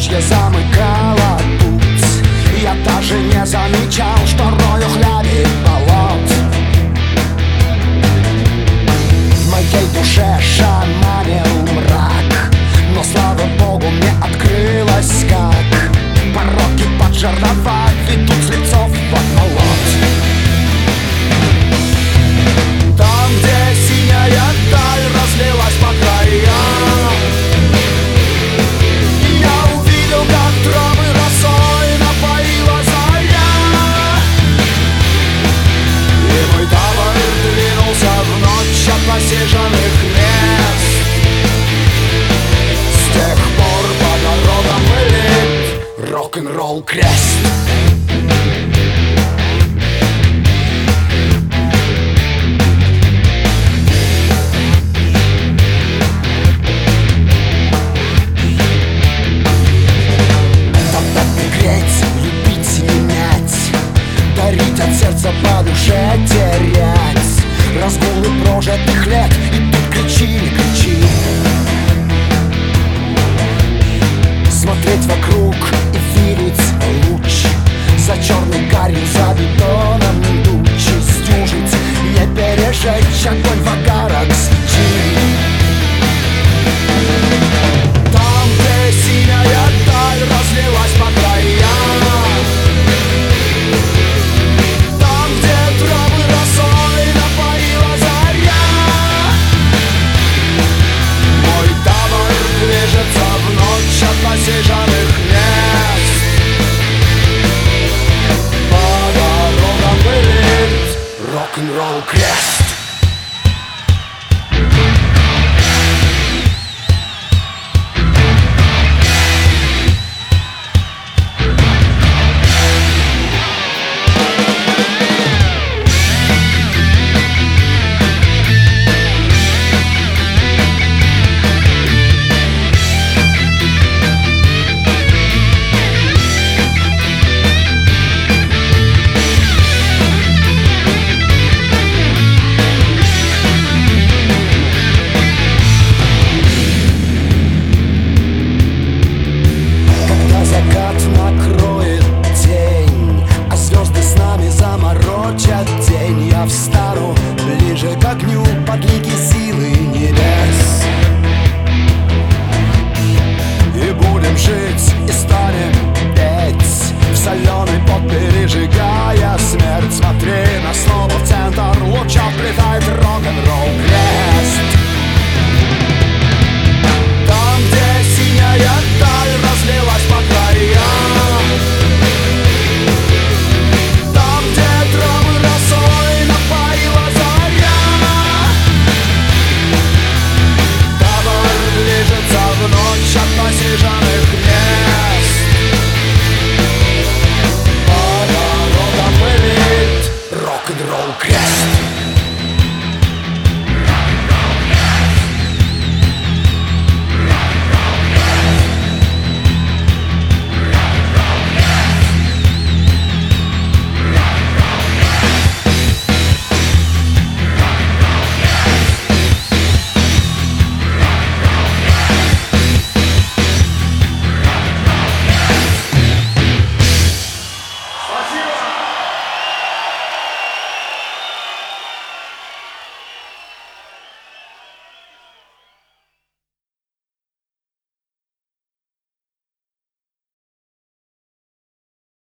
ночья замыкала путь. Я даже не замечал, что рою хляби болот. В моей душе шаманил мрак, но слава богу мне открылось, как пороки под жернова ведут с лицов под молот. Там, где синяя даль разлилась по краям, я увидел, как травы росой напоила заря. И мой табор двинулся в ночь от насиженных мест. С тех пор по дорогам лет рок-н-ролл крест. Дарить от сердца по душе терять разгулы прожитых лет. И тут кричи, не кричи. Смотреть вокруг